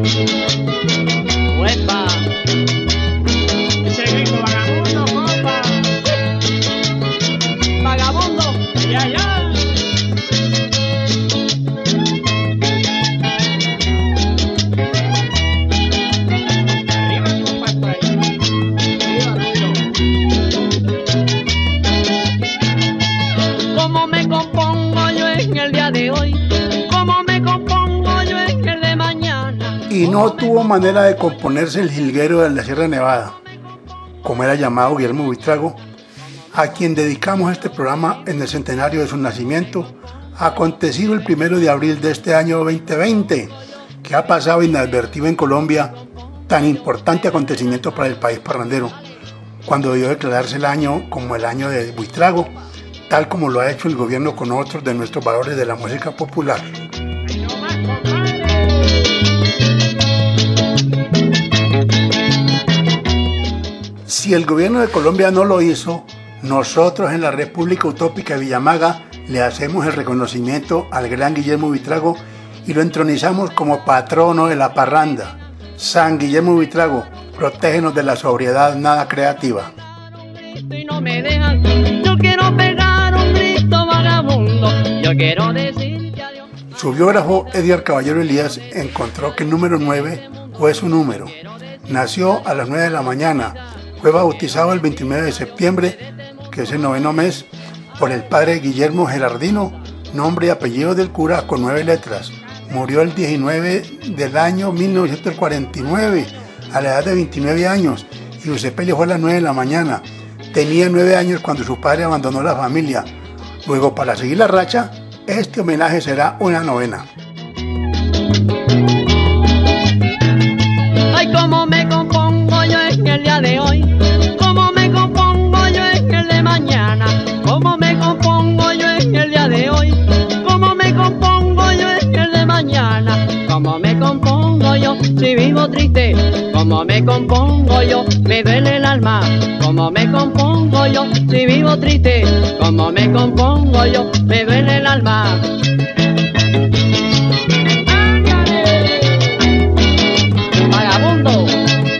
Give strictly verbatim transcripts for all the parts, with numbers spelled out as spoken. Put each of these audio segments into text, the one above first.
¡Uepa! Ese grito vagabundo, compa. Vagabundo, ya, ya. ¿Cómo me compongo yo en el día de hoy? ¿Cómo me compongo yo en el de mañana? Y no tuvo manera de componerse el jilguero de la Sierra Nevada, como era llamado Guillermo Buitrago, a quien dedicamos este programa en el centenario de su nacimiento, acontecido el primero de abril de este año veinte veinte, que ha pasado inadvertido en Colombia, tan importante acontecimiento para el país parrandero, cuando debió declararse el año como el año de Buitrago, tal como lo ha hecho el gobierno con otros de nuestros valores de la música popular. Si el gobierno de Colombia no lo hizo, nosotros en la República Utópica de Villamaga le hacemos el reconocimiento al gran Guillermo Buitrago y lo entronizamos como patrono de la parranda. San Guillermo Buitrago, protégenos de la sobriedad nada creativa. Y no me dejan, yo quiero pegar un grito vagabundo, yo quiero decirte adiós. Su biógrafo Edgar Caballero Elías encontró que el número nueve fue su número. Nació a las nueve de la mañana, fue bautizado el veintinueve de septiembre, que es el noveno mes, por el padre Guillermo Gerardino, nombre y apellido del cura con nueve letras. Murió el diecinueve del año mil novecientos cuarenta y nueve, a la edad de veintinueve años, y su sepelio fue a las nueve de la mañana. Tenía nueve años cuando su padre abandonó la familia. Luego, para seguir la racha, este homenaje será una novena. Ay, cómo me compongo yo en el día de hoy, cómo me compongo yo en el de mañana, cómo me compongo yo en el día de hoy, cómo me compongo yo en el de mañana, cómo me compongo yo si vivo triste, cómo me compongo yo, me duele el alma, cómo me compongo yo si vivo triste, cómo me compongo yo, me duele el alma. Vagabundo,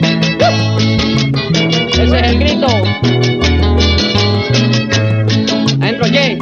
ese es el grito. Adentro, ye.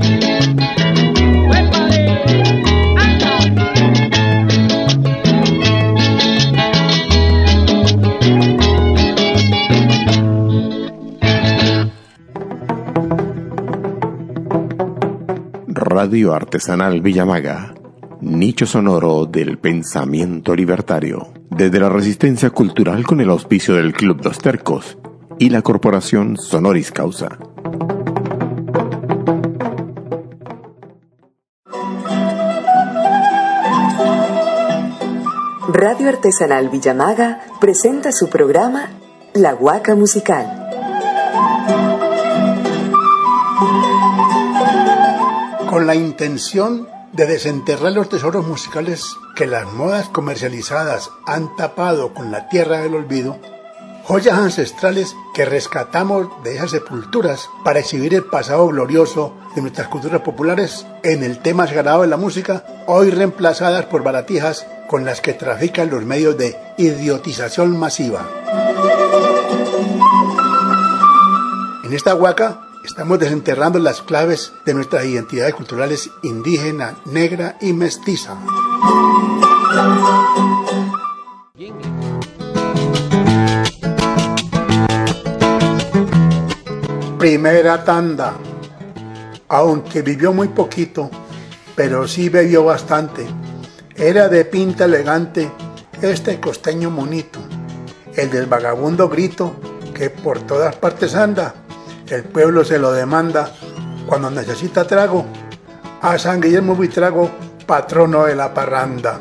Radio Artesanal Villamaga, nicho sonoro del pensamiento libertario, desde la resistencia cultural con el auspicio del Club Los Tercos y la Corporación Sonoris Causa. Radio Artesanal Villamaga presenta su programa La Huaca Musical. Con la intención de desenterrar los tesoros musicales que las modas comercializadas han tapado con la tierra del olvido, joyas ancestrales que rescatamos de esas sepulturas para exhibir el pasado glorioso de nuestras culturas populares en el tema sagrado de la música, hoy reemplazadas por baratijas con las que trafican los medios de idiotización masiva. En esta huaca estamos desenterrando las claves de nuestras identidades culturales indígena, negra y mestiza. Primera tanda. Aunque vivió muy poquito, pero sí bebió bastante. Era de pinta elegante este costeño monito, el del vagabundo grito que por todas partes anda. El pueblo se lo demanda cuando necesita trago. A San Guillermo Buitrago, patrono de la parranda.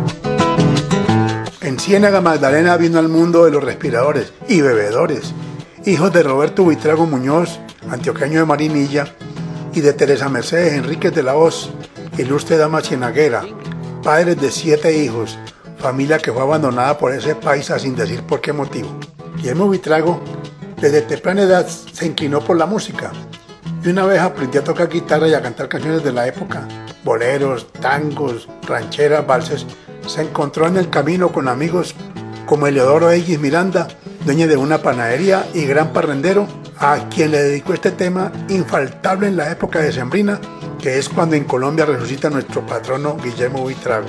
En Ciénaga Magdalena vino al mundo de los respiradores y bebedores, hijos de Roberto Buitrago Muñoz, antioqueño de Marinilla, y de Teresa Mercedes Enríquez de la Hoz, ilustre dama cienaguera, padres de siete hijos, familia que fue abandonada por ese paisa sin decir por qué motivo. Guillermo Buitrago desde temprana edad se inclinó por la música y una vez aprendió a tocar guitarra y a cantar canciones de la época, boleros, tangos, rancheras, valses, se encontró en el camino con amigos como Eleodoro Eguis Miranda, dueño de una panadería y gran parrandero, a quien le dedicó este tema infaltable en la época decembrina, que es cuando en Colombia resucita nuestro patrono Guillermo Buitrago.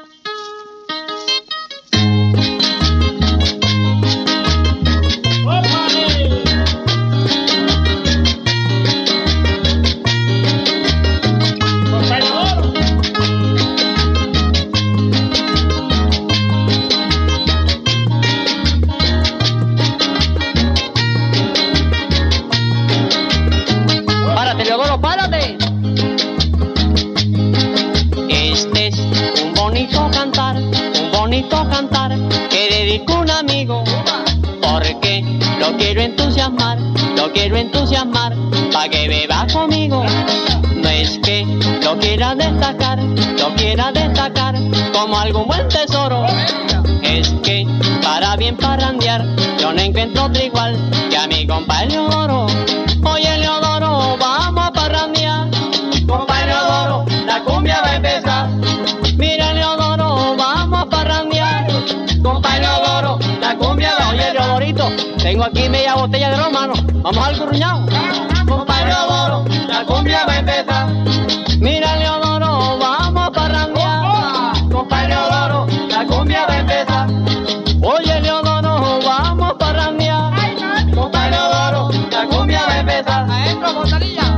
Cantar que dedico a un amigo, porque lo quiero entusiasmar, lo quiero entusiasmar, pa' que beba conmigo. No es que lo quiera destacar, lo quiera destacar como algún buen tesoro, es que para bien parrandear yo no encuentro otro igual que a mi compa Eleodoro. Oye Eleodoro, vamos a parrandear, compa Eleodoro, la cumbia va a empezar. Mira Eleodoro, vamos a parrandear, compa Eleodoro, la cumbia va. Oye Eleodorito, tengo aquí media botella de romano, vamos al curruñado. Compa Eleodoro, la cumbia va a empezar. Mira Eleodoro, vamos a parrandear, compa Eleodoro, la cumbia va a empezar. Oye Eleodoro, vamos a parrandear, compa Eleodoro, la cumbia va a empezar. Maestro, botanilla.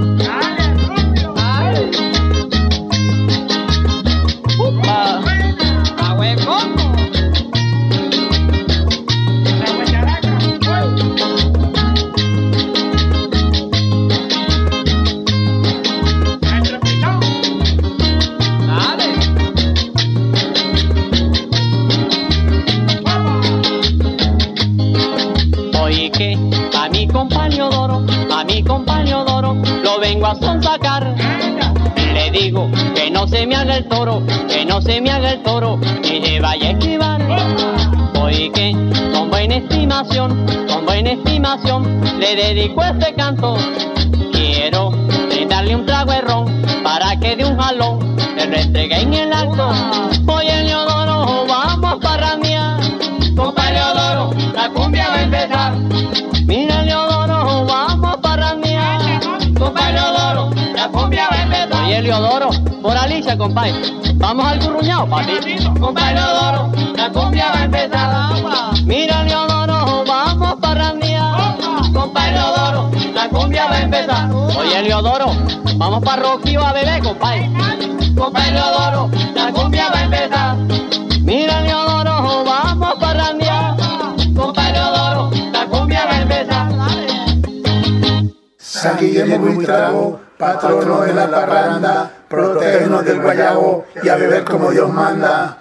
A mi compañero Doro, a mi compañero Doro, lo vengo a sonsacar. Le digo que no se me haga el toro, que no se me haga el toro, ni se vaya a esquivar. Hoy que con buena estimación, con buena estimación, le dedico este canto. Quiero darle un trago de ron para que de un jalón le restregue en el alto. Oye Eleodoro, vamos a parrandear, compa Eleodoro, la cumbia va a empezar. Mira Eleodoro, vamos a parrandear, compa Eleodoro, la cumbia va a empezar. Oye Eleodoro, por Alicia, compadre, vamos al curruñado, papi. Compa Eleodoro, la cumbia va a empezar. Mira Eleodoro, vamos a parrandear, compa Eleodoro, la cumbia va a empezar. Oye Eleodoro, vamos para Roquío a beber, compadre. Compa Eleodoro, la cumbia va a empezar. Mira Eleodoro, vamos a parrandear, compa Eleodoro, la cumbia va a empezar. San Guillermo Buitrago, patrono de la parranda, protégenos del guayabo y a beber como Dios manda.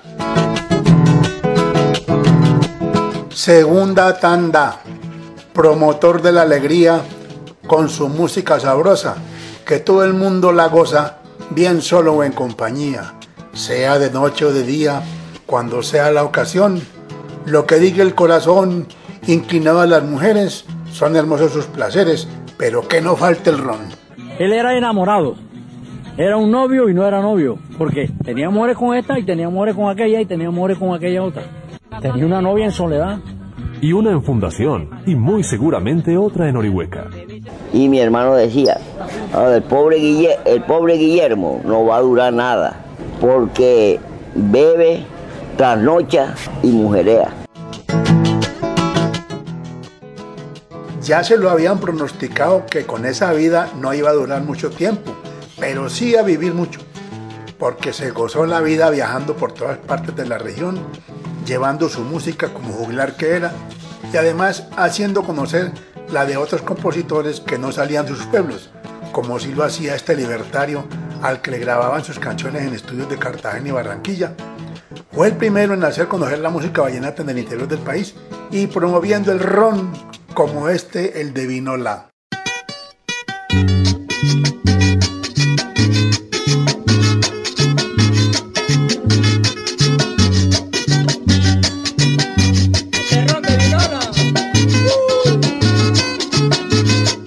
Segunda tanda, promotor de la alegría con su música sabrosa, que todo el mundo la goza, bien solo o en compañía, sea de noche o de día, cuando sea la ocasión. Lo que diga el corazón, inclinado a las mujeres, son hermosos sus placeres, pero que no falte el ron. Él era enamorado, era un novio y no era novio, porque tenía amores con esta y tenía amores con aquella y tenía amores con aquella otra. Tenía una novia en Soledad. Y una en Fundación, y muy seguramente otra en Orihueca. Y mi hermano decía, el pobre, Guille, el pobre Guillermo no va a durar nada, porque bebe, trasnocha y mujerea. Ya se lo habían pronosticado que con esa vida no iba a durar mucho tiempo, pero sí a vivir mucho, porque se gozó la vida viajando por todas partes de la región, llevando su música como juglar que era, y además haciendo conocer la de otros compositores que no salían de sus pueblos, como si lo hacía este libertario al que le grababan sus canciones en estudios de Cartagena y Barranquilla. Fue el primero en hacer conocer la música vallenata en el interior del país y promoviendo el ron como este, el de Vinola.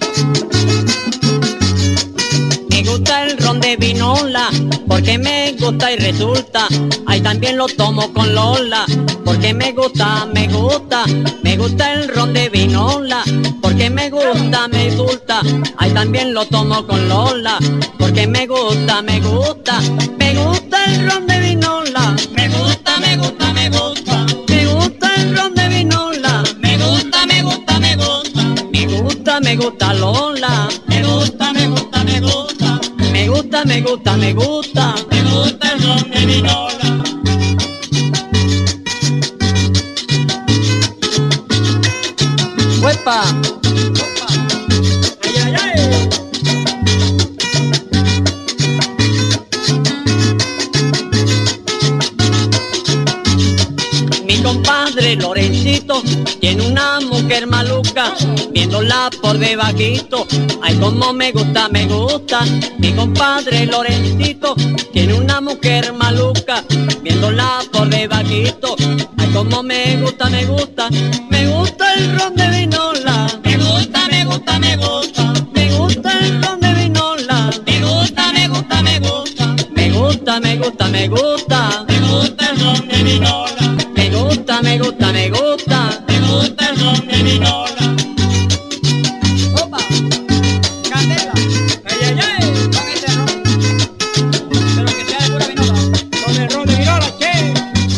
Porque me gusta gusta y resulta, ay también lo tomo con Lola, porque me gusta, me gusta, me gusta el ron de vinola, porque me gusta, me gusta, ay también lo tomo con Lola, porque me gusta, me gusta, me gusta el ron de vinola, me gusta, me gusta, me gusta, me gusta el ron de vinola, me gusta, me gusta, me gusta, me gusta, me gusta Lola, me gusta, me gusta, me gusta, me gusta, me gusta, me gusta, me gusta el ron de vinola. ¡Huepa! ¡Ay, ay, ay! Mi compadre Lorencito tiene una mujer maluca, viéndola por debajito, ay como me gusta, me gusta. Mi compadre Lorencito tiene una mujer maluca, viéndola por debajito, ay como me gusta, me gusta. Me gusta el ron de vinola, me gusta, me gusta, me gusta, me gusta el ron de vinola, me gusta, me gusta, me gusta, me gusta, me gusta, me gusta, me gusta el ron de vinola. Me gusta, me gusta, me gusta, me gusta el ron de vinola. Opa, candela, ay, ay, ay, con ese ron, pero que sea de pura vinola, con el ron de vinola, che.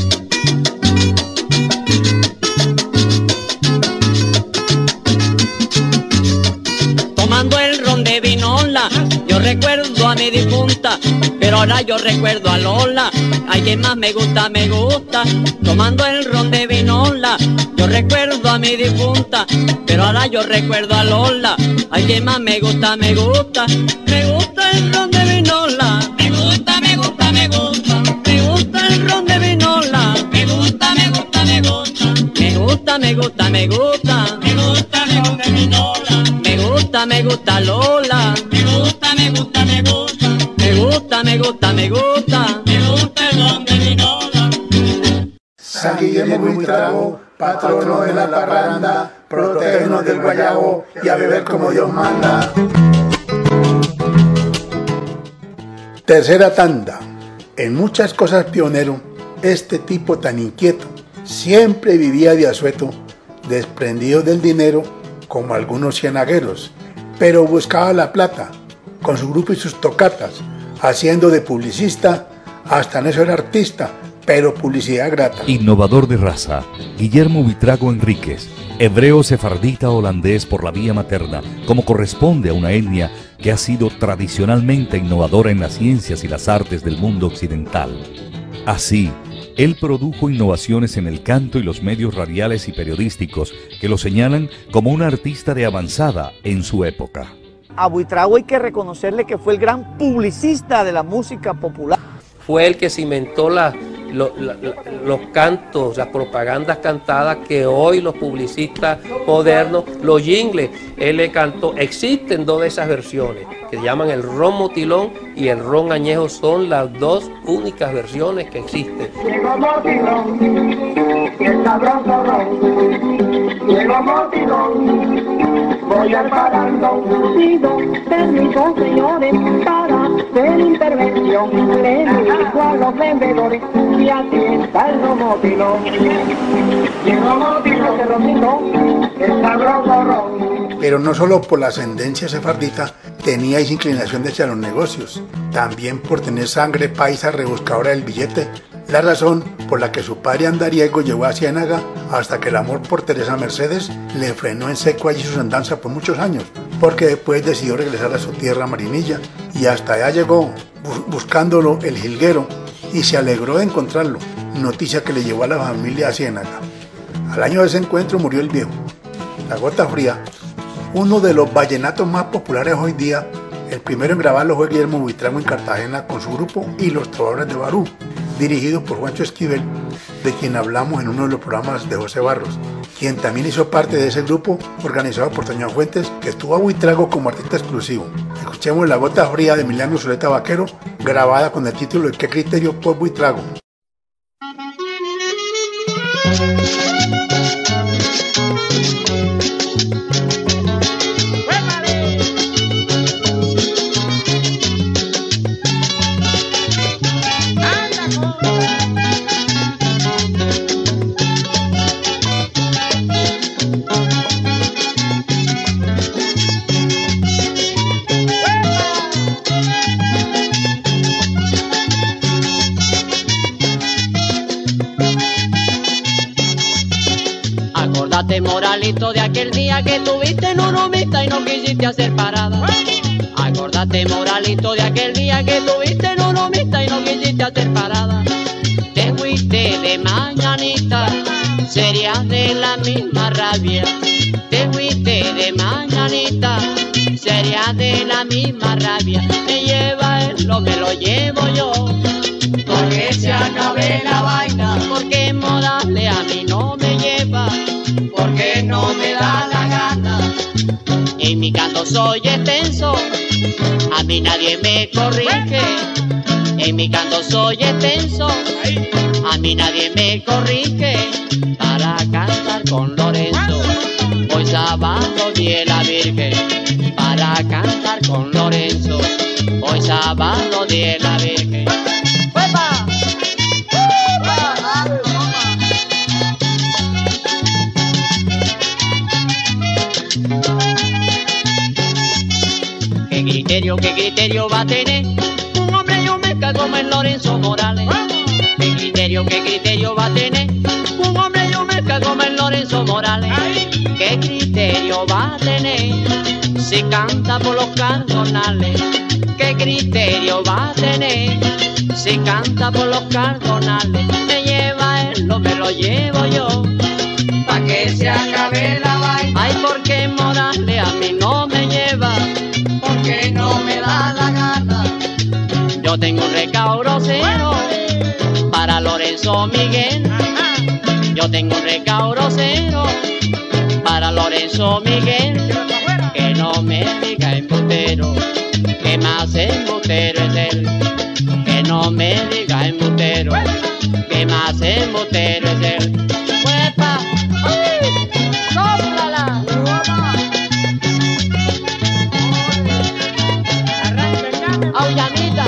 Tomando el ron de vinola, yo recuerdo a mi difunta, pero ahora yo recuerdo a Lola, ay que más me gusta, me gusta. Tomando el ron de vinola, yo recuerdo a mi difunta, pero ahora yo recuerdo a Lola, ay que más me gusta, me gusta. Me gusta el ron de vinola, me gusta, me gusta, me gusta, me gusta el ron de vinola, me gusta, me gusta, me gusta, me gusta, me gusta, me gusta, me gusta el ron de vinola, me gusta, me gusta Lola, me gusta, me gusta, me gusta, me gusta, me gusta, me gusta, me gusta el ron de vinola. San Guillermo Buitrago, patrono de la parranda, protégenos del guayabo y a beber como Dios manda. Tercera tanda. En muchas cosas pionero, este tipo tan inquieto siempre vivía de asueto, desprendido del dinero como algunos cienagueros, pero buscaba la plata con su grupo y sus tocatas, haciendo de publicista, hasta en eso era artista, pero publicidad grata. Innovador de raza, Guillermo Buitrago Enríquez, hebreo sefardita holandés por la vía materna, como corresponde a una etnia que ha sido tradicionalmente innovadora en las ciencias y las artes del mundo occidental. Así, él produjo innovaciones en el canto y los medios radiales y periodísticos que lo señalan como un artista de avanzada en su época. A Buitrago hay que reconocerle que fue el gran publicista de la música popular. Fue el que cimentó la, lo, la, los cantos, las propagandas cantadas que hoy los publicistas modernos, los jingles, él le cantó. Existen dos de esas versiones, que se llaman el ron motilón y el ron añejo, son las dos únicas versiones que existen. Llegó motilón, el sabroso ron, llegó motilón, voy al parando, pido permiso señores para hacer intervención, le digo a los vendedores y aquí está el ron motilón, llegó motilón, el ron, el sabroso ron. Pero no solo por la ascendencia sefardita teníais inclinación hacia los negocios, también por tener sangre paisa rebuscadora del billete, la razón por la que su padre andariego llegó a Ciénaga hasta que el amor por Teresa Mercedes le frenó en seco allí sus andanzas por muchos años, porque después decidió regresar a su tierra Marinilla y hasta allá llegó buscándolo el jilguero y se alegró de encontrarlo, noticia que le llevó a la familia a Ciénaga. Al año de ese encuentro murió el viejo. La Gota Fría, uno de los vallenatos más populares hoy día, el primero en grabarlo fue Guillermo Buitrago en Cartagena con su grupo y los Trovadores de Barú, dirigido por Juancho Esquivel, de quien hablamos en uno de los programas de José Barros, quien también hizo parte de ese grupo organizado por Toño Fuentes, que tuvo a Buitrago como artista exclusivo. Escuchemos La Gota Fría de Emiliano Zuleta Vaquero, grabada con el título de ¿Qué criterio por Buitrago? ¡Ah! Acordate, moralito, de aquel día que tuviste en Urumita y no quisiste hacer parada. Acordate, moralito, de aquel día que tuviste en Urumita y no quisiste hacer parada. Te fuiste de mañanita, serías de la misma rabia. Te fuiste de mañanita, serías de la misma rabia. Me lleva él, lo me lo llevo yo, porque se acabe la vaina. Porque modale a mí no me lleva, porque no me da la gana. En mi canto soy extenso, a mí nadie me corrige. En mi canto soy extenso, a mí nadie me corrige. Para cantar con Lorenzo, hoy sábado de la Virgen. Para cantar con Lorenzo, hoy sábado de la Virgen. ¡Uepa! ¿Qué criterio, qué criterio va a tener un hombre yo me como el Lorenzo Morales? ¿Qué criterio, qué criterio va a tener un hombre yo me como el Lorenzo Morales? ¿Qué criterio va a tener si canta por los cardonales? ¿Qué criterio va a tener si canta por los cardonales? Me lleva él, no me lo llevo yo, pa' que se acabe la vaina. Ay, porque Morales a mí no me lleva, porque no me da la gana. Yo tengo un recao grosero para Lorenzo Miguel. Yo tengo un recao grosero para Lorenzo Miguel. Que no me diga embustero, que más embustero es él. Que no me diga embustero, que más embustero es él. ¡Huepa! ¡Ay! ¡Sóplala! ¡Aullanita!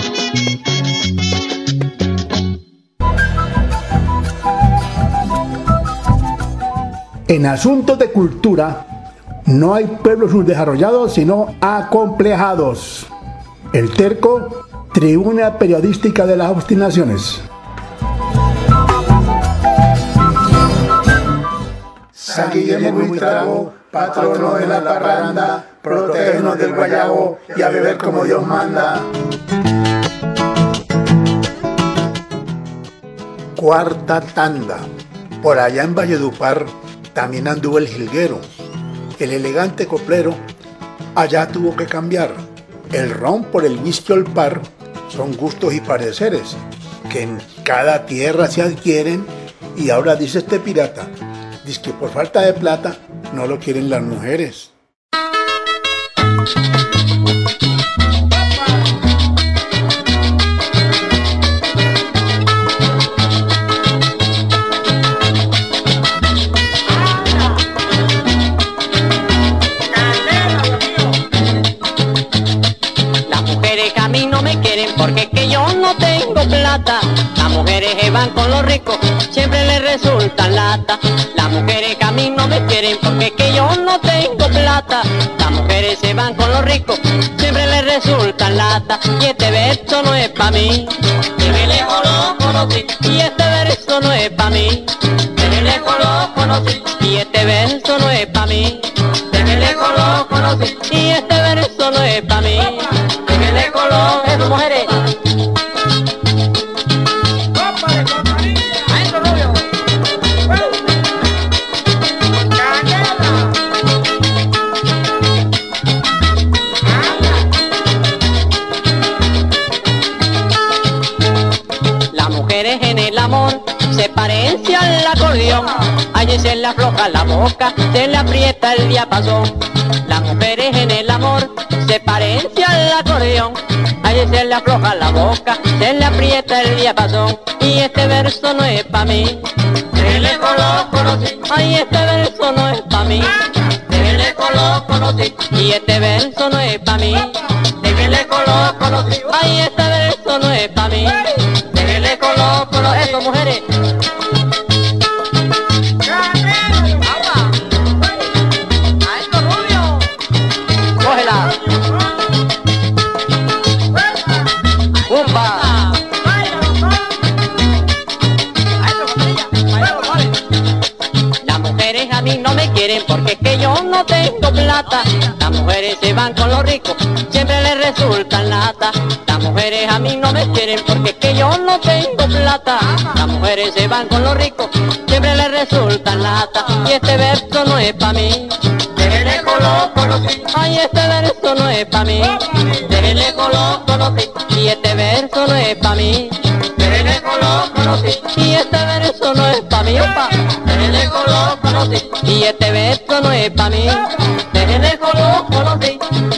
En asuntos de cultura, no hay pueblos subdesarrollados, sino acomplejados. El Terco, tribuna periodística de las obstinaciones. San Guillermo Buitrago, patrono de la parranda, protégenos del guayabo y a beber como Dios manda. Cuarta tanda. Por allá en Valledupar también anduvo el jilguero. El elegante coplero allá tuvo que cambiar. El ron por el whisky al par son gustos y pareceres que en cada tierra se adquieren. Y ahora dice este pirata, dice que por falta de plata no lo quieren las mujeres. Porque es que yo no tengo plata. Las mujeres que van con los ricos siempre les resultan lata. Las mujeres que a mí no me quieren porque es que yo no tengo plata. Las mujeres se van con los ricos siempre les resultan lata. Y este verso no es pa' mí, desde lejos lo conocí. Y este verso no es pa' mí, desde lejos lo conocí. Y este verso no es pa' mí, desde lejos lo conocí. Y este verso no es pa' mí, desde lejos lo conocí. Mujeres. Las mujeres en el amor se parecen al acordeón. Allí se le afloja la boca, se le aprieta el diapasón. Las mujeres en el amor se parecen al acordeón. Allí se le afloja la boca, se le aprieta el diapasón. Y este verso no es pa' mí, de lejos lo conocí. Ay, este verso no es pa' mí, de lejos lo conocí. Y este verso no es pa' mí, de lejos lo conocí. Ay, este verso no es pa' mí, de lejos lo conocí. Eso, mujeres. Cógela. Las mujeres a mí no me quieren porque es que yo no tengo plata. Las mujeres se van con los ricos, siempre les resultan lata. Las mujeres a mí no me quieren porque es que yo no tengo plata. Las mujeres se van con los ricos, siempre les resultan lata. Y este verso no es pa' mí. Déjele colo, conocí. Ay, este verso no es pa' mí. Déjele colo, conocí. Y este verso no es pa' mí. Déjele colo, conocí. Y este verso no es pa' mí, opa. Déjele colo, conocí. Y este verso no es pa' mí. Déjele colo, conocí.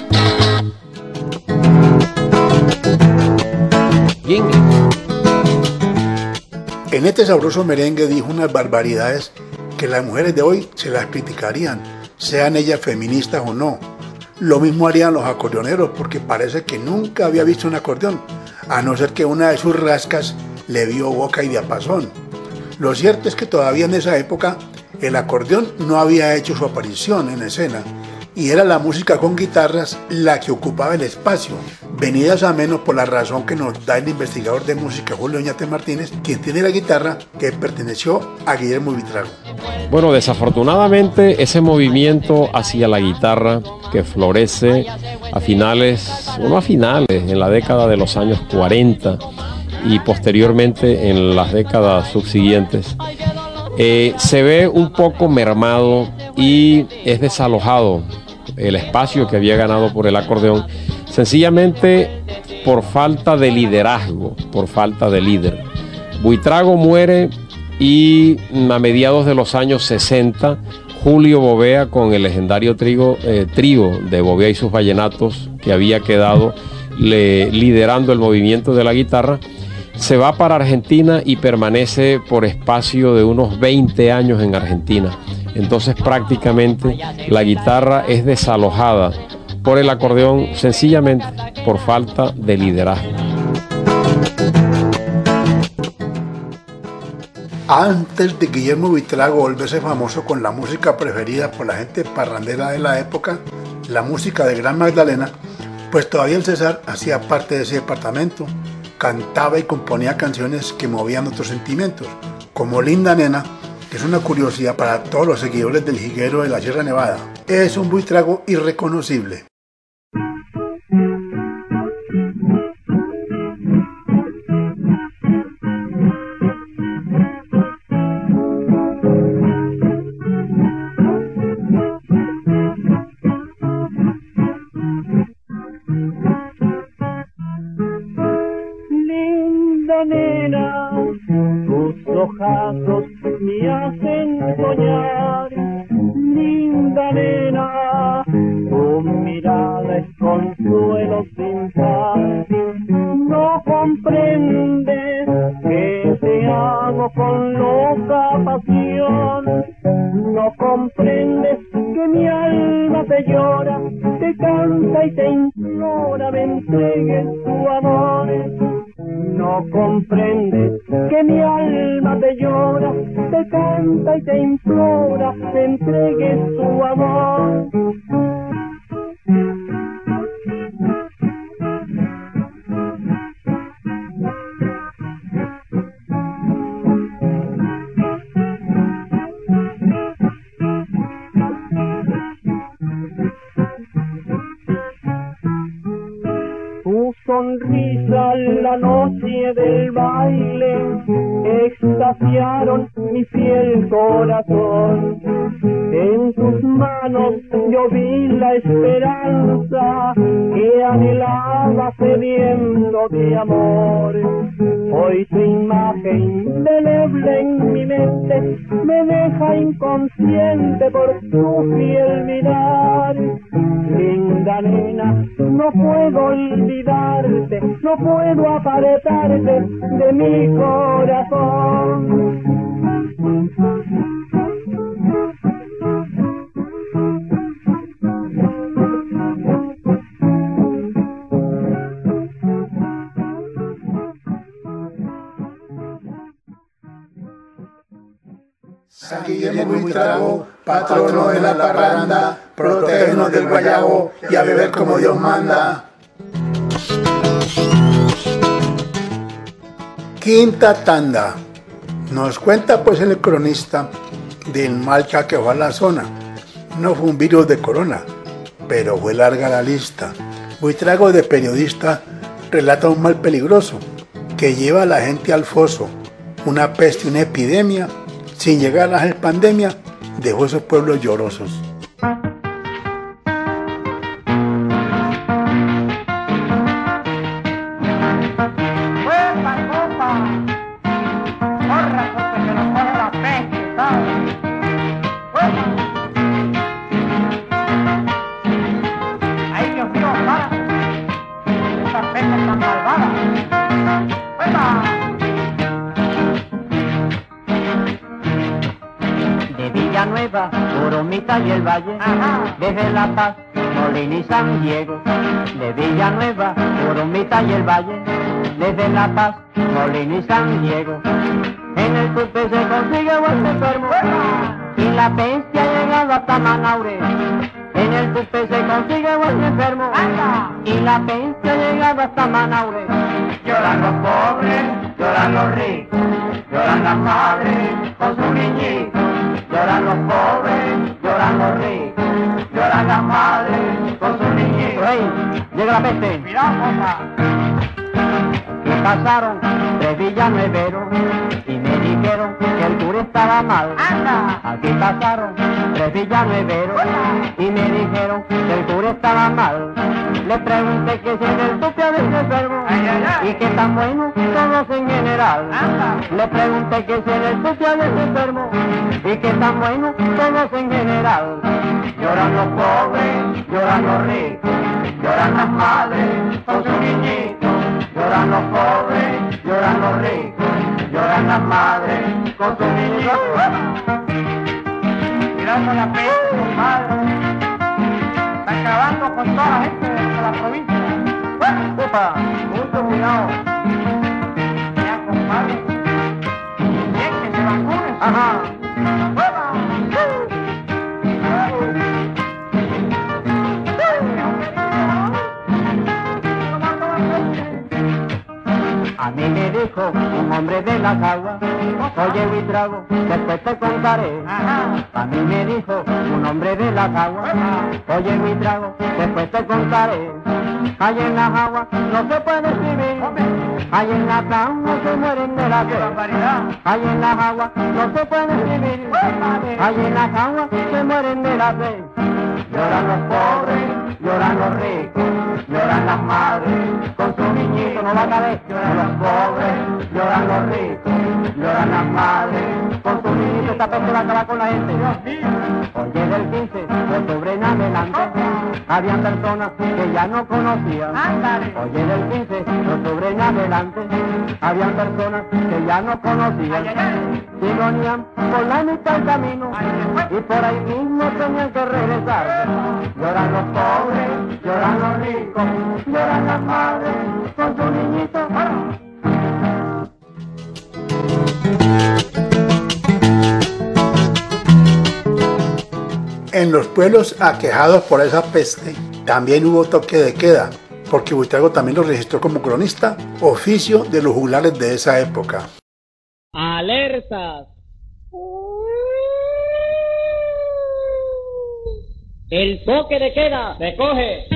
En este sabroso merengue dijo unas barbaridades que las mujeres de hoy se las criticarían, sean ellas feministas o no. Lo mismo harían los acordeoneros, porque parece que nunca había visto un acordeón, a no ser que una de sus rascas le vio boca y diapasón. Lo cierto es que todavía en esa época el acordeón no había hecho su aparición en escena, y era la música con guitarras la que ocupaba el espacio, venidas a menos por la razón que nos da el investigador de música Julio Oñate Martínez, quien tiene la guitarra que perteneció a Guillermo Buitrago. Bueno, desafortunadamente ese movimiento hacia la guitarra que florece a finales, bueno, a finales, en la década de los años cuarenta y posteriormente en las décadas subsiguientes, eh, se ve un poco mermado y es desalojado el espacio que había ganado por el acordeón, sencillamente por falta de liderazgo, por falta de líder. Buitrago muere y a mediados de los años sesenta, Julio Bovea, con el legendario trigo, eh, trío de Bovea y sus vallenatos, que había quedado le, liderando el movimiento de la guitarra, se va para Argentina y permanece por espacio de unos veinte años en Argentina. Entonces prácticamente la guitarra es desalojada por el acordeón, sencillamente por falta de liderazgo. Antes de Guillermo Buitrago volverse famoso con la música preferida por la gente parrandera de la época, la música de Gran Magdalena, pues todavía el César hacía parte de ese departamento, cantaba y componía canciones que movían otros sentimientos, como Linda Nena, que es una curiosidad para todos los seguidores del jiguero de la Sierra Nevada. Es un Buitrago irreconocible. Linda nena, tus ojazos me hacen soñar. Linda nena, tu mirada es consuelo sin par. No comprendes que te amo con loca pasión. No comprendes que mi alma te llora, te canta y te implora, me entregues tu amor. No comprendes que mi alma te llora, te canta y te implora, me entregues tu amor. Sonrisa la noche del baile, extasiaron mi fiel corazón. En tus manos yo vi la esperanza que anhelaba sediento de amor. Hoy tu imagen indeleble en mi mente me deja inconsciente por tu fiel mirar. Linda nena, no puedo olvidarte, no puedo apartarte de mi corazón. San Guillermo Buitrago, patrono de la parranda, protégenos del guayabo y a beber como Dios manda. Quinta tanda. Nos cuenta pues el cronista del mal que aquejó a la zona. no fue un virus de corona, pero fue larga la lista. Buitrago, de periodista, relata un mal peligroso que lleva a la gente al foso, una peste, una epidemia, sin llegar a la pandemia, dejó esos pueblos llorosos. Boromita y el Valle, ajá, desde La Paz, Molina y San Diego, de Villanueva, Boromita y el Valle, desde La Paz, Molina y San Diego. En el Tupe se consigue buen enfermo, y la peste ha llegado hasta Manaure. En el Tupe se consigue buen enfermo, y la peste ha llegado hasta Manaure. Lloran los pobres, lloran los ricos, lloran las madres con sus niñitos. Lloran los pobres, lloran los ricos, lloran las madres con sus niñitos. ¡Hey! Llega la peste. Mira, cosa. Me pasaron tres villanueveros y me dijeron que el cura estaba mal. ¡Anda! Aquí pasaron tres villanueveros y me dijeron que el cura estaba mal. Le pregunté que si en el Tupe había enfermo y que tan bueno todos en general. ¡Anda! Le pregunté que si en el Tupe había enfermo y que tan bueno todos en general. Lloran los pobres, lloran los ricos, lloran las madres con sus niñitos. Lloran los pobres, lloran los ricos, lloran las madres con sus niñitos. Mirando la peste, compadre, está acabando con toda la gente de la provincia. Opa, mucho cuidado. Ya, compadre, bien que se vacunen. Ajá. A mí me dijo un hombre de las aguas, oye Buitrago, después te contaré. A mí me dijo un hombre de las aguas, oye Buitrago, después te contaré. Ahí en las aguas no se puede vivir, ahí en la cama se mueren de la sed. Ahí en las aguas no se puede vivir, ahí en las aguas se mueren de la sed. Lloran los pobres, lloran los ricos, lloran las madres con sus niñitos. No va a caber. Lloran los pobres, lloran los ricos, lloran las madres con sus niñitos. Esta peste va a acabar con la gente. Oye, del quince de octubre en adelante habían personas que ya no conocían. Oye, del quince de octubre en adelante habían personas que ya no conocían. Y venían por la mitad del camino y por ahí mismo tenían que regresar. Lloran los pobres, lloran los ricos, lloran las madres con sus niñitos. En los pueblos aquejados por esa peste también hubo toque de queda, porque Buitrago también lo registró como cronista, oficio de los juglares de esa época. Alertas. El toque de queda se coge.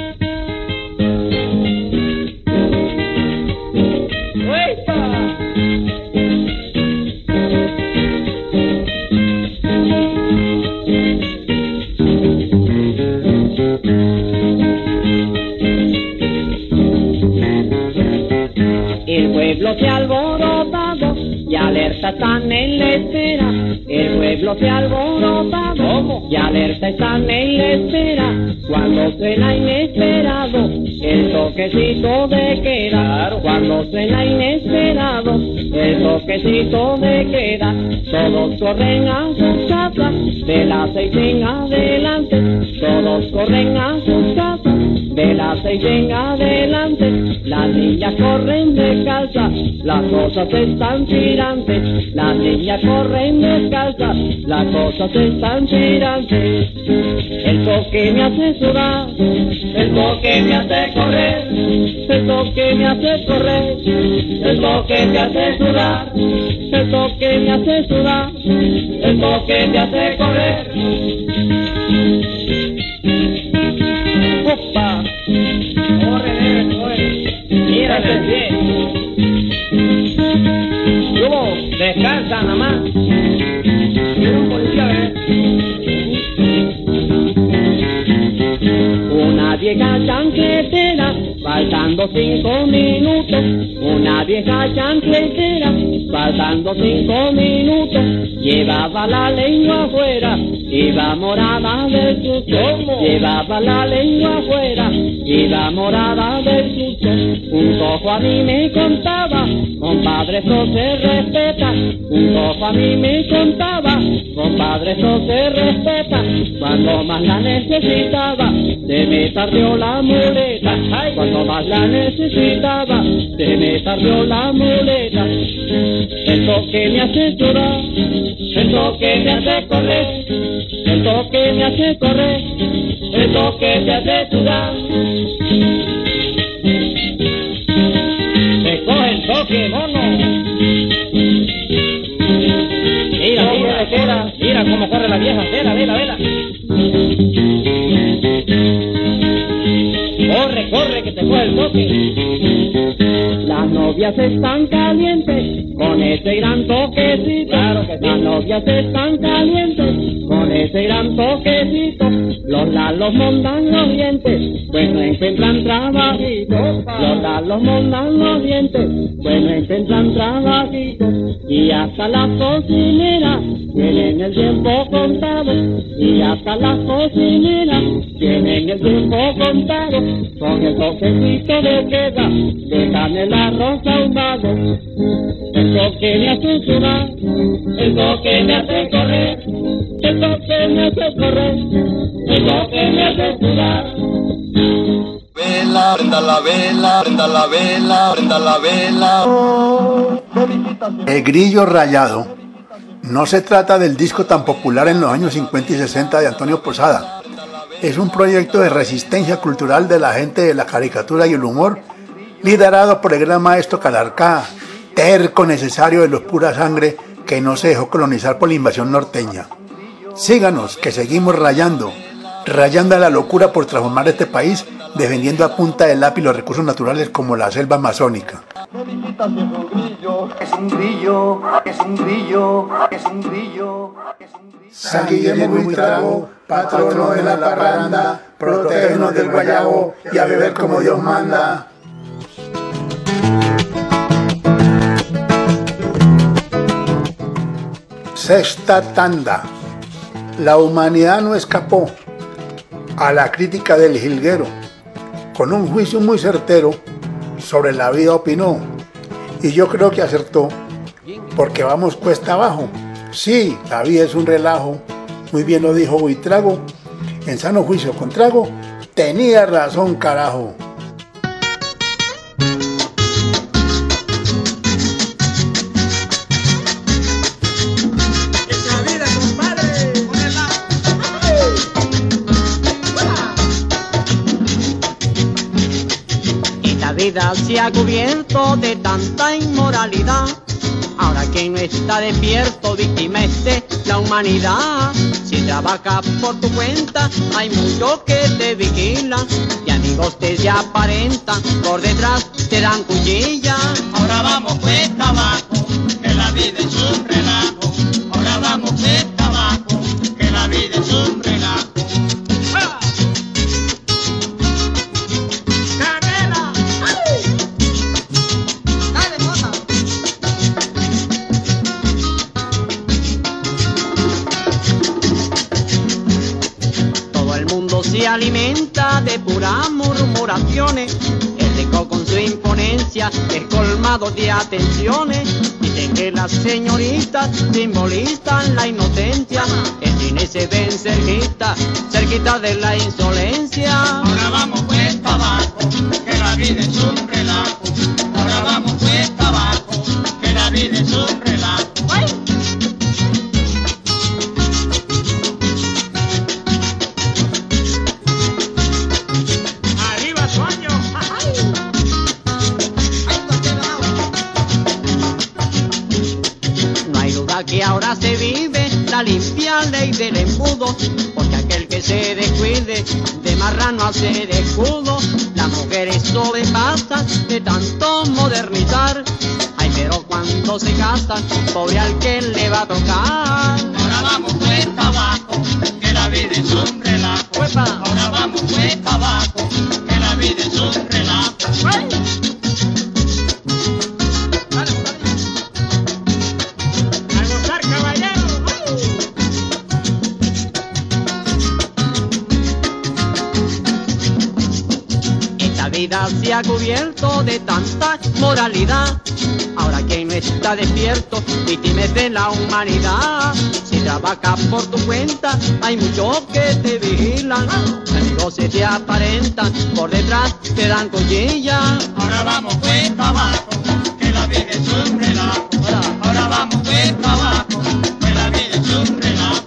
El pueblo se ha alborotado y alerta están en la espera. El pueblo se ha alborotado. ¿Cómo? Y alerta están en la espera. Cuando suena inesperado el toquecito de queda. Claro. Cuando suena inesperado el toquecito de queda. Todos corren a sus casas de las seis en adelante. Todos corren a sus casas De las seis en adelante, las niñas corren descalzas, las cosas están tirantes. Las niñas corren descalzas, las cosas están tirantes. El toque me hace sudar, el toque me hace correr, el toque me hace correr, el toque me hace sudar, el toque me hace sudar, el toque me hace correr. Opa, corre, corre, mírate bien. Luego, descansa nada más. Mira un policía, ¿ves? Una vieja chancletera, faltando cinco minutos. Una vieja chancletera, faltando cinco minutos. Llevaba la lengua afuera, iba morada del susto. Llevaba la lengua afuera, iba morada del susto. Un cojo a mí me contaba, compadre, esto se respeta. Un cojo a mí me contaba, compadre, esto se respeta. Cuando más la necesitaba, se me tardió la muleta. Cuando más la necesitaba, se me tardió la muleta. El toque me hace llorar, el toque me hace correr, el toque me hace correr, el toque me hace sudar. Se coge el toque, mono. Mira, mira, mira, mira cómo corre la vieja, vela, vela, vela. Corre, corre, que te coge el toque. Las novias están calientes con ese gran toquecito. Claro que sí. Las novias están calientes con ese gran toquecito. Los lalos montan los dientes, pues no encuentran trabajito. Los lalos montan los dientes, pues no encuentran trabajito. Y hasta las cocineras tienen el tiempo contado. Y hasta las cocineras tienen el tiempo contado. Con el toquecito de queda, dejan el arroz ahumado. El toque me hace sudar, el toque me hace correr, el toque me hace correr, el toque me hace sudar. Vela, prenda la vela, prenda la vela, prenda la vela. El Grillo Rayado. No se trata del disco tan popular en los años cincuenta y sesenta de Antonio Posada. Es un proyecto de resistencia cultural de la gente de la caricatura y el humor, liderado por el gran maestro Calarcá, terco necesario de los pura sangre que no se dejó colonizar por la invasión norteña. Síganos, que seguimos rayando, rayando a la locura por transformar este país, defendiendo a punta de lápiz los recursos naturales como la selva amazónica. Es un grillo, es un grillo, es un grillo. San Guillermo Buitrago, patrono de la parranda, protégenos del guayabo y a beber como Dios manda. Sexta tanda. La humanidad no escapó a la crítica del jilguero. Con un juicio muy certero sobre la vida opinó. Y yo creo que acertó, porque vamos cuesta abajo. Sí, la vida es un relajo. Muy bien lo dijo Buitrago. En sano juicio con trago, tenía razón, carajo. Esta vida se ha cubierto de tanta inmoralidad. Ahora quien no está despierto, víctima es de la humanidad. Si trabajas por tu cuenta, hay muchos que te vigilan. Y amigos te ya aparentan, por detrás te dan cuchilla. Ahora vamos cuesta abajo, que la vida es un relajo. Ahora vamos cuesta abajo, que la vida es un relajo. ¡Ah! ¡Canela! ¡Ay! ¡Dale, mota! Todo el mundo se alimenta de puras murmuraciones. El rico porro con su imponencia es colmado de atenciones. Dicen que las señoritas simbolizan la inocencia. En cine se ven cerquita, cerquita de la insolencia. Ahora vamos cuesta abajo, que la vida es un relajo. Ahora vamos cuesta abajo, que la vida es un relajo. ¡Ay! ¡Arriba sueño! No hay duda que ahora se vive la limpia ley del embudo, porque aquel que se descuide de marrano hace de escudo. Las mujeres sobrepasan de tanto modernizar. Ay, pero cuando se casan, pobre al que le va a tocar. Ahora vamos cuesta abajo, que la vida es un relajo. ¡Uepa! Ahora vamos cuesta abajo, que la vida es un relajo. ¡Ay! Vida se ha cubierto de tanta moralidad. Ahora quien no está despierto, víctimas de la humanidad. Si trabajas por tu cuenta, hay muchos que te vigilan. Amigos se te aparentan, por detrás te dan collilla. Ahora vamos cuesta abajo, que la vida es un relajo. Ahora vamos cuesta abajo, que la vida es un relajo.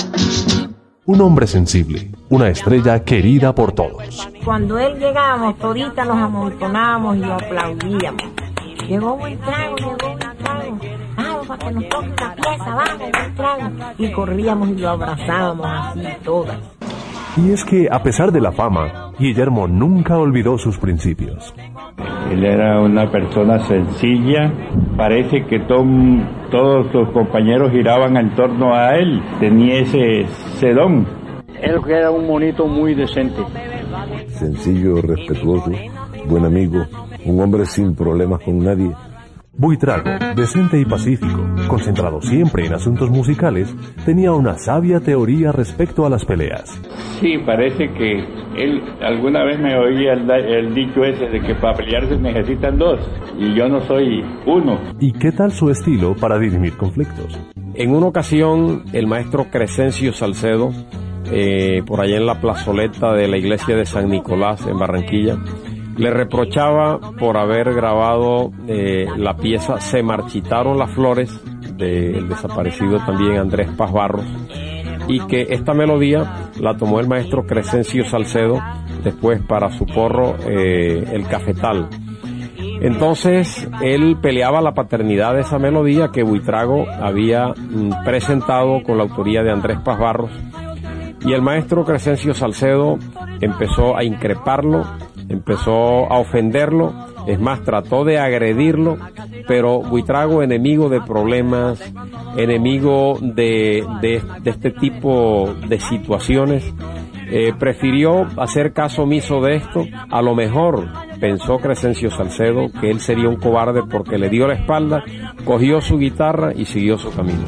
Un hombre sensible, una estrella querida por todos. Cuando él llegábamos, toditas nos amontonábamos y lo aplaudíamos. Llegó buen trago, llegó buen trago. Vamos, para que nos toque una pieza, vamos, buen trago. Y corríamos y lo abrazábamos así todas. Y es que, a pesar de la fama, Guillermo nunca olvidó sus principios. Él era una persona sencilla, parece que to todos sus compañeros giraban en torno a él, tenía ese sedón. Él era un monito muy decente. Sencillo, respetuoso, buen amigo, un hombre sin problemas con nadie. Buitrago, decente y pacífico, concentrado siempre en asuntos musicales, tenía una sabia teoría respecto a las peleas. Sí, parece que él alguna vez me oía el, el dicho ese de que para pelear se necesitan dos, y yo no soy uno. ¿Y qué tal su estilo para dirimir conflictos? En una ocasión, el maestro Crescencio Salcedo, eh, por allá en la plazoleta de la iglesia de San Nicolás, en Barranquilla, le reprochaba por haber grabado eh, la pieza Se marchitaron las flores, del desaparecido también Andrés Paz Barros, y que esta melodía la tomó el maestro Crescencio Salcedo después para su porro eh, El Cafetal. Entonces él peleaba la paternidad de esa melodía que Buitrago había mm, presentado con la autoría de Andrés Paz Barros, y el maestro Crescencio Salcedo empezó a increparlo, empezó a ofenderlo, es más, trató de agredirlo, pero Buitrago, enemigo de problemas, enemigo de, de, de este tipo de situaciones, eh, prefirió hacer caso omiso de esto. A lo mejor pensó Crescencio Salcedo que él sería un cobarde porque le dio la espalda, cogió su guitarra y siguió su camino.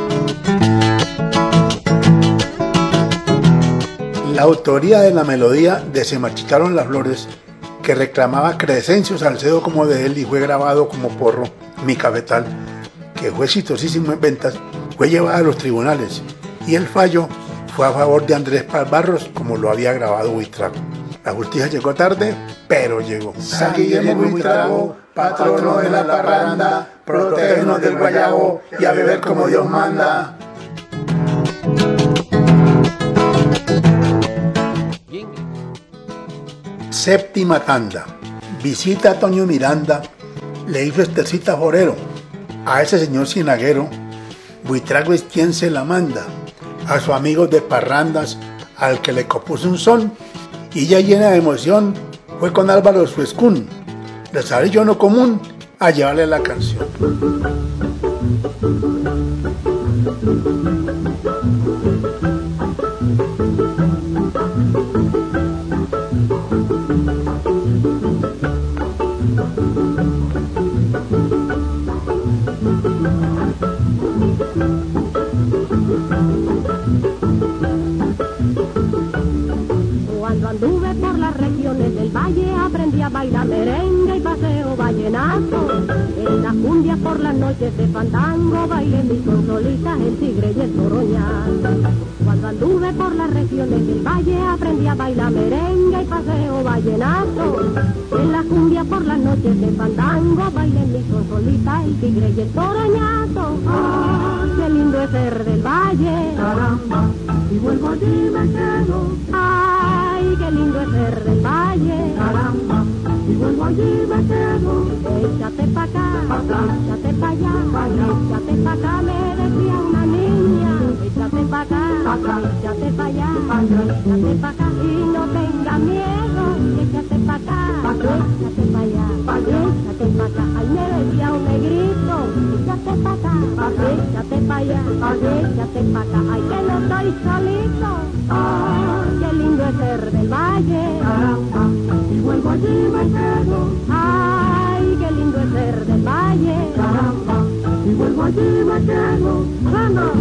La autoría de la melodía de Se marchitaron las flores, que reclamaba Crescencio Salcedo como de él y fue grabado como porro Mi Cafetal, que fue exitosísimo en ventas, fue llevada a los tribunales y el fallo fue a favor de Andrés Paz Barros, como lo había grabado Buitrago. La justicia llegó tarde, pero llegó. San Guillermo Buitrago, patrono de la parranda, protégenos del guayabo y a beber como Dios manda. Séptima tanda. Visita a Toño Miranda, le hizo Estercita Forero. A ese señor cienaguero, Buitrago es quien se la manda. A su amigo de parrandas, al que le compuso un son, y ya llena de emoción, fue con Álvaro Suescún, de Sarillo No Común, a llevarle la canción. Cuando anduve por las regiones del valle aprendí a aprendí a bailar merengue y paseo vallenato. En las cumbias por las noches de fandango bailé mi consolita, el tigre y el toroñal. Cuando anduve por las regiones del valle aprendí a bailar merengue y paseo vallenato. En las cumbias por las noches de fandango bailé mi consolita, el tigre y el toroñato. ¡Ay, qué lindo es ser del valle! Caramba, y vuelvo allí me quedo. ¡Ay, qué lindo es ser del valle! Caramba, y vuelvo allí me quedo. Échate pa' acá, échate pa' allá, échate pa' acá, me decía una niña. Échate pa' acá, échate pa' allá, échate pa' acá y no tenga miedo. Échate pa' acá, échate pa' allá, échate pa' acá. Ay, me decía un negrito. Échate pa' acá, échate pa' allá, échate pa' acá. Ay, que no estoy solito. Ay, qué lindo es ser del valle. Caramba, y vuelvo allí me quedo. Ay, qué lindo es ser del valle. Caramba, y vuelvo allí me quedo. ¡Vamos!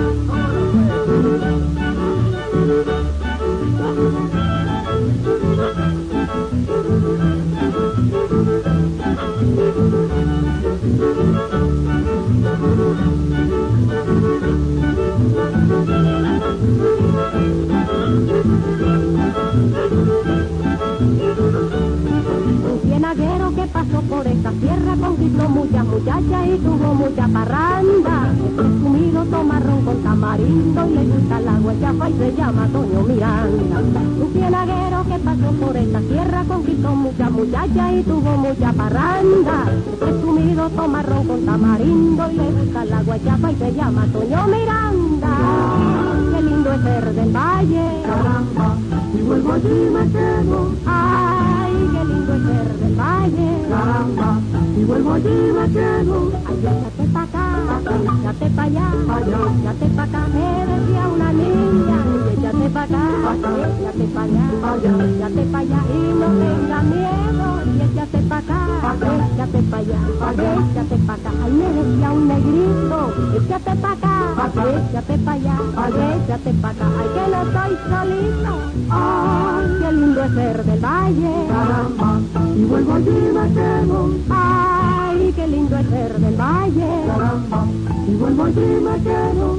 Un cienaguero que pasó por esta tierra conquistó muchas muchachas y tuvo mucha parranda. Es presumido, toma ron con tamarindo y le gusta el agua chafa y se llama Toño Miranda. Un cienaguero que pasó por esta tierra conquistó muchas muchachas y tuvo mucha parranda. Es presumido, toma ron con tamarindo y le gusta el agua chafa y se llama Toño Miranda. Qué lindo es ser del valle. Caramba, y vuelvo allí me quedo. Ay, qué lindo es ser del valle. Caramba, y vuelvo allí me quedo. Ay, échate pa' acá, échate pa' allá, échate pa' acá, me decía una niña. Échate pa' acá, échate pa' allá, échate pa' allá y no tenga miedo. Y échate pa' acá, échate pa' allá, échate pa' acá. Ay, me decía un negrito. Échate pa' acá, échate pa' allá, échate pa' acá. Ay, que no estoy solito. Ay, qué lindo es ser del valle. Caramba, y vuelvo allí me quedo. Ay, qué lindo es ser del valle. Caramba, y vuelvo allí me quedo.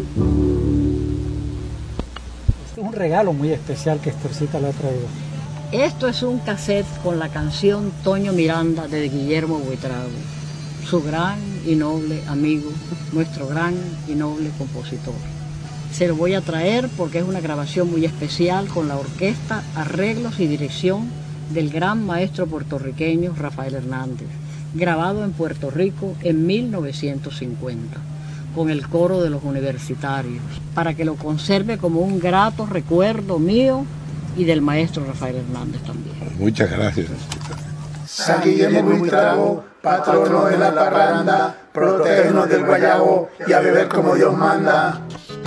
Este es un regalo muy especial que Estorcita le ha traído. Esto es un cassette con la canción Toño Miranda de Guillermo Buitrago, su gran y noble amigo, nuestro gran y noble compositor. Se lo voy a traer porque es una grabación muy especial con la orquesta, arreglos y dirección del gran maestro puertorriqueño Rafael Hernández, grabado en Puerto Rico en mil novecientos cincuenta, con el coro de los universitarios, para que lo conserve como un grato recuerdo mío y del maestro Rafael Hernández también. Muchas gracias. San Guillermo Buitrago, patrono de la parranda, protégenos del guayabo y a beber como Dios manda.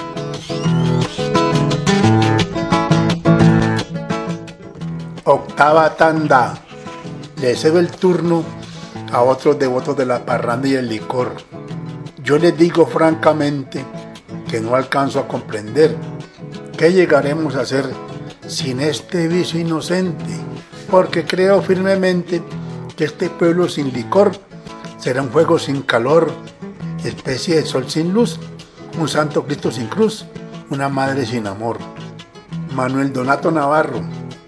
Octava tanda. Le cedo el turno a otros devotos de la parranda y el licor. Yo les digo francamente que no alcanzo a comprender qué llegaremos a hacer sin este vicio inocente, porque creo firmemente que este pueblo sin licor será un fuego sin calor, especie de sol sin luz, un santo Cristo sin cruz, una madre sin amor. Manuel Donato Navarro.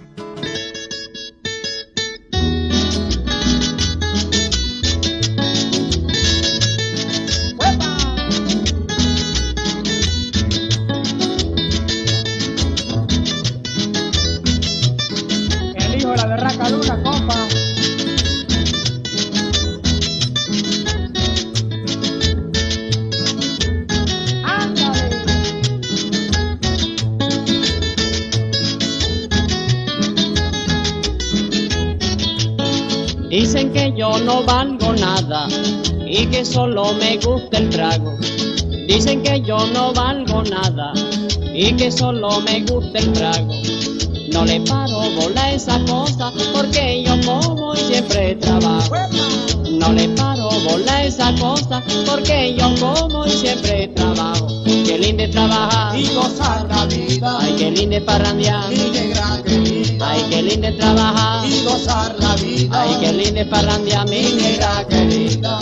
Dicen que yo no valgo nada y que solo me gusta el trago. Dicen que yo no valgo nada y que solo me gusta el trago. No le paro bola a esa cosa porque yo como y siempre trabajo. No le paro bola a esa cosa porque yo como y siempre trabajo. Qué lindo es trabajar y gozar la vida. Ay, qué lindo es parrandear y qué gran querido. vida. Ay, qué lindo es trabajar y gozar la vida. Ay, qué lindo es parrandear, mi mi negra querida.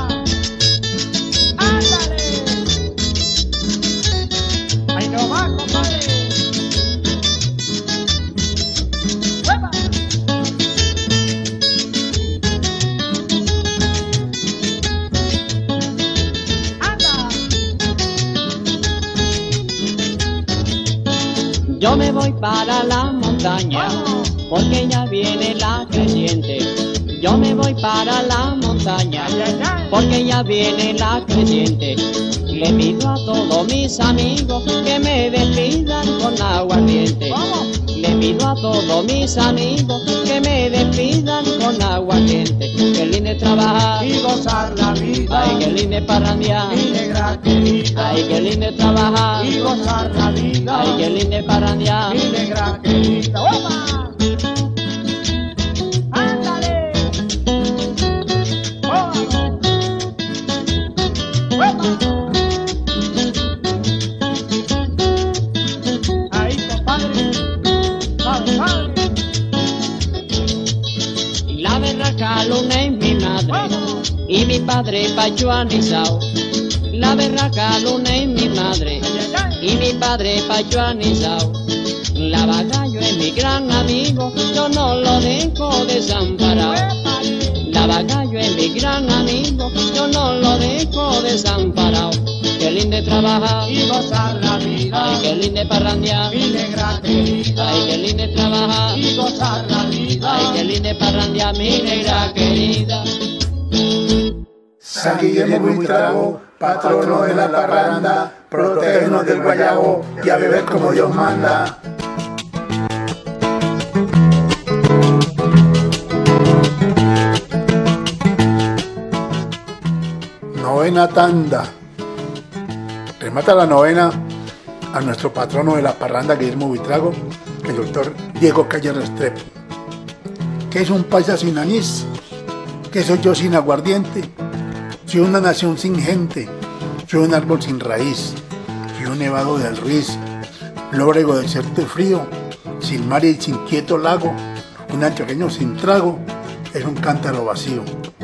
¡Ándale! ¡Ahí no va, compadre! ¡Hueva! ¡Anda! Yo me voy para la montaña, porque ya viene la creciente. Yo me voy para la montaña, porque ya viene la creciente. Le pido a todos mis amigos que me despidan con aguardiente. Le pido a todos mis amigos que me despidan con aguardiente. Qué lindo es trabajar y gozar la vida. Ay, qué lindo es parrandear, mi negra querida. Ay, qué lindo es trabajar y gozar la vida. Ay, qué lindo es parrandear, mi negra querida. ¡Opa! ¡Ándale! ¡Opa! ¡Opa! Ahí, compadre. ¡Padre, padre! La berraca luna es mi madre y mi padre pachuanizao. La berraca luna es mi madre y mi padre pachuanizao. La Bagallo es mi gran amigo, yo no lo dejo desamparado. La Bagallo es mi gran amigo, yo no lo dejo desamparado. Qué lindo es trabajar y gozar la vida. Ay, qué lindo es parrandear, mi negra querida. Ay, qué lindo es trabajar y gozar la vida. Ay, qué lindo es parrandear, mi negra querida. San Guillermo Buitrago, patrono de la parranda, protégenos del guayabo y a beber como Dios manda. Novena tanda. Remata la novena a nuestro patrono de la parranda, Guillermo Buitrago, el doctor Diego Calle Restrepo. ¿Qué es un paisa sin anís? ¿Qué soy yo sin aguardiente? Soy una nación sin gente, soy un árbol sin raíz, soy un nevado del Ruiz, lóbrego del desierto frío, sin mar y sin quieto lago, un antioqueño sin trago, es un cántaro vacío.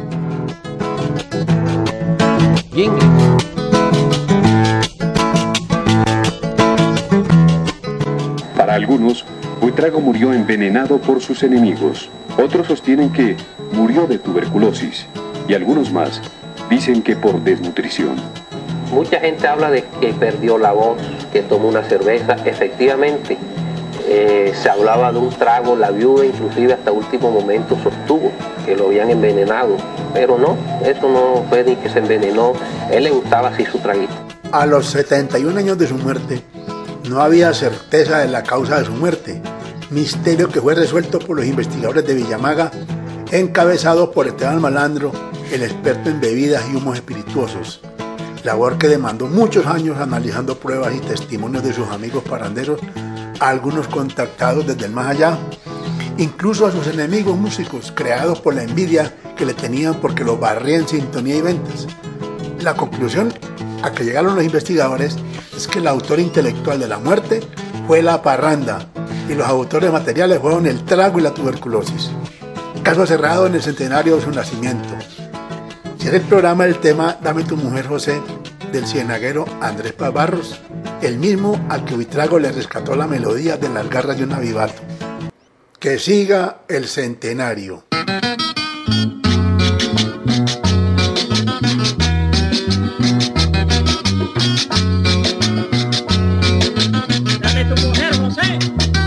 Para algunos, Buitrago murió envenenado por sus enemigos. Otros sostienen que murió de tuberculosis y algunos más dicen que por desnutrición. Mucha gente habla de que perdió la voz, que tomó una cerveza. Efectivamente, eh, se hablaba de un trago, la viuda inclusive hasta último momento sostuvo que lo habían envenenado, pero no, eso no fue ni que se envenenó, él le gustaba así su traguito. A los setenta y un años de su muerte, no había certeza de la causa de su muerte, misterio que fue resuelto por los investigadores de Villamaga, encabezados por Esteban Malandro, el experto en bebidas y humos espirituosos, labor que demandó muchos años analizando pruebas y testimonios de sus amigos paranderos, algunos contactados desde el más allá, incluso a sus enemigos músicos, creados por la envidia que le tenían porque los barría en sintonía y ventas. La conclusión a que llegaron los investigadores es que el autor intelectual de la muerte fue la parranda y los autores materiales fueron el trago y la tuberculosis. Caso cerrado en el centenario de su nacimiento. Cierra el programa el tema Dame tu mujer José del cienaguero Andrés Paz Barros, el mismo al que Buitrago le rescató la melodía de las garras de un avivato. Que siga el centenario. Dame tu mujer José.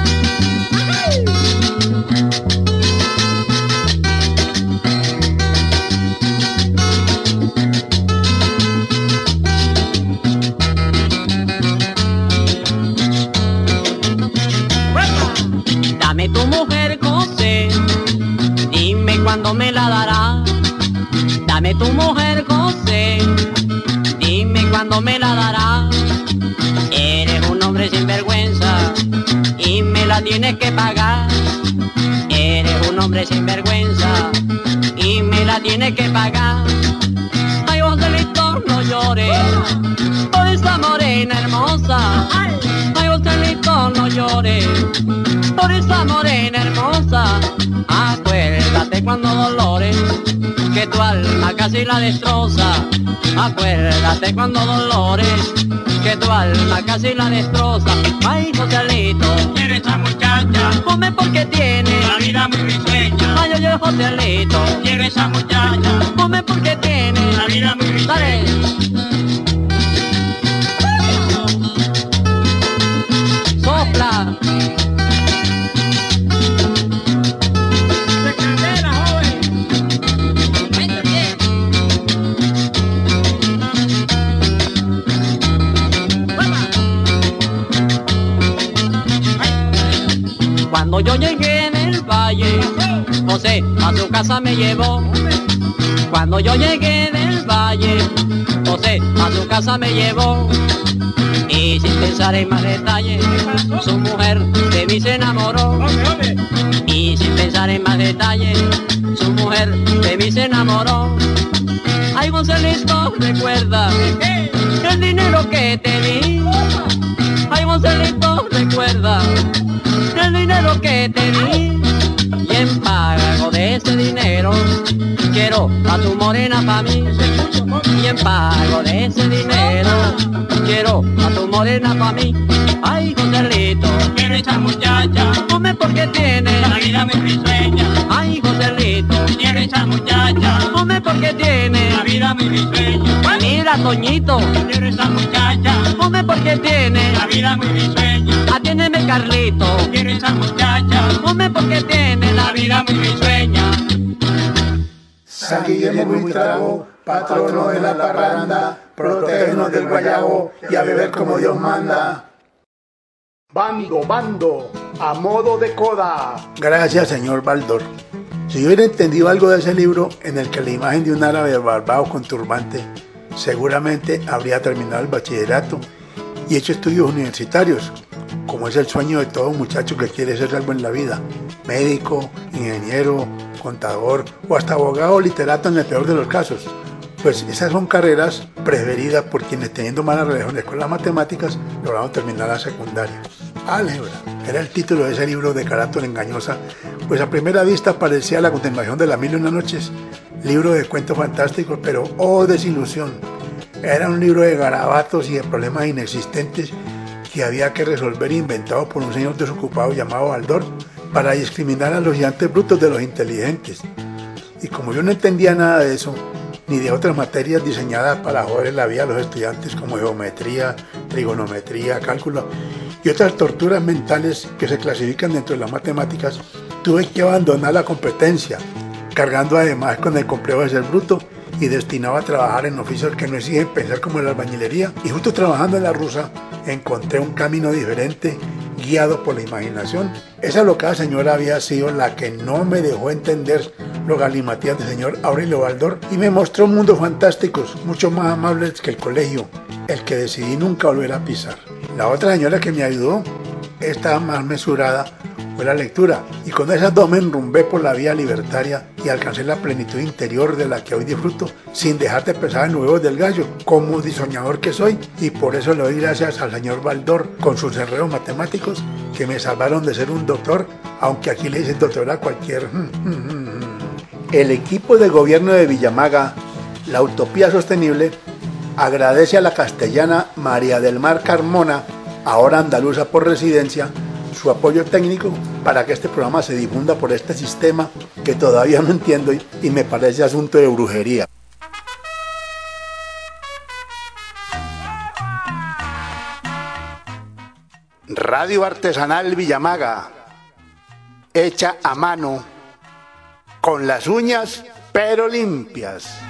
Dame tu mujer José, dime cuándo me la dará. Dame tu mujer José, dime cuándo me la dará. Eres un hombre sin vergüenza y me la tienes que pagar. Eres un hombre sin vergüenza y me la tienes que pagar. Ay, Joselito, no llores por esa morena hermosa. Ay, Joselito, corazón no llore por esa morena hermosa. Acuérdate cuando dolores que tu alma casi la destroza. Acuérdate cuando dolores que tu alma casi la destroza. Ay, Joselito, quiere esa muchacha, come porque tiene la vida muy risueña. Ay, oye, Joselito, quiere esa muchacha, come porque tiene la vida muy risueña. Dale. Sopla. Cuando yo llegué en el valle, José a su casa me llevó. Cuando yo llegué del valle, José a su casa me llevó. Y sin pensar en más detalles, su mujer de mí se enamoró. Y sin pensar en más detalles, su mujer de mí se enamoró. Ay, Joselito, recuerda el dinero que te di. Ay, Joselito, recuerda el dinero que te di. Y en pago de ese dinero quiero a tu morena pa' mí. Y en pago de ese dinero quiero a tu morena pa' mí. Ay, Joselito, quiere esa muchacha, come porque tiene la vida muy risueña. Ay, Joselito, quiere esa muchacha, come porque tiene la vida muy risueña. Mira, Toñito, quiere esa muchacha, come porque tiene la vida muy risueña. Atiéndeme, Carlito, quiere esa muchacha, come porque tiene la vida muy risueña. San Guillermo Buitrago, patrono de la parranda, protégenos del guayabo y a beber como Dios manda. Bando, bando, a modo de coda. Gracias, señor Baldor. Si yo hubiera entendido algo de ese libro en el que la imagen de un árabe barbado con turbante, seguramente habría terminado el bachillerato y hecho estudios universitarios, como es el sueño de todo muchacho que quiere ser algo en la vida: médico, ingeniero, contador o hasta abogado o literato en el peor de los casos. Pues esas son carreras preferidas por quienes, teniendo malas relaciones con las matemáticas, lograron terminar la secundaria. Álgebra era el título de ese libro de carátula engañosa, pues a primera vista parecía la continuación de Las Mil y Una Noches, libro de cuentos fantásticos, pero ¡oh, desilusión! Era un libro de garabatos y de problemas inexistentes que había que resolver, inventado por un señor desocupado llamado Baldor para discriminar a los gigantes brutos de los inteligentes. Y como yo no entendía nada de eso, ni de otras materias diseñadas para joder la vida a los estudiantes, como geometría, trigonometría, cálculo y otras torturas mentales que se clasifican dentro de las matemáticas, tuve que abandonar la competencia, cargando además con el complejo de ser bruto y destinado a trabajar en oficios que no exigen pensar como la albañilería. Y justo trabajando en la rusa encontré un camino diferente, guiado por la imaginación. Esa locada señora había sido la que no me dejó entender los galimatías del señor Aurelio Baldor y me mostró mundos fantásticos, mucho más amables que el colegio, el que decidí nunca volver a pisar. La otra señora que me ayudó, esta más mesurada, fue la lectura, y con esas dos me enrumbé por la vía libertaria y alcancé la plenitud interior de la que hoy disfruto, sin dejar de pensar en los huevos del gallo, como diseñador que soy, y por eso le doy gracias al señor Baldor con sus enredos matemáticos que me salvaron de ser un doctor, aunque aquí le dicen doctor a cualquier. El equipo de gobierno de Villamaga, la Utopía Sostenible, agradece a la castellana María del Mar Carmona, ahora andaluza por residencia, su apoyo técnico para que este programa se difunda por este sistema que todavía no entiendo y, y me parece asunto de brujería. Radio artesanal Villamaga, hecha a mano, con las uñas pero limpias.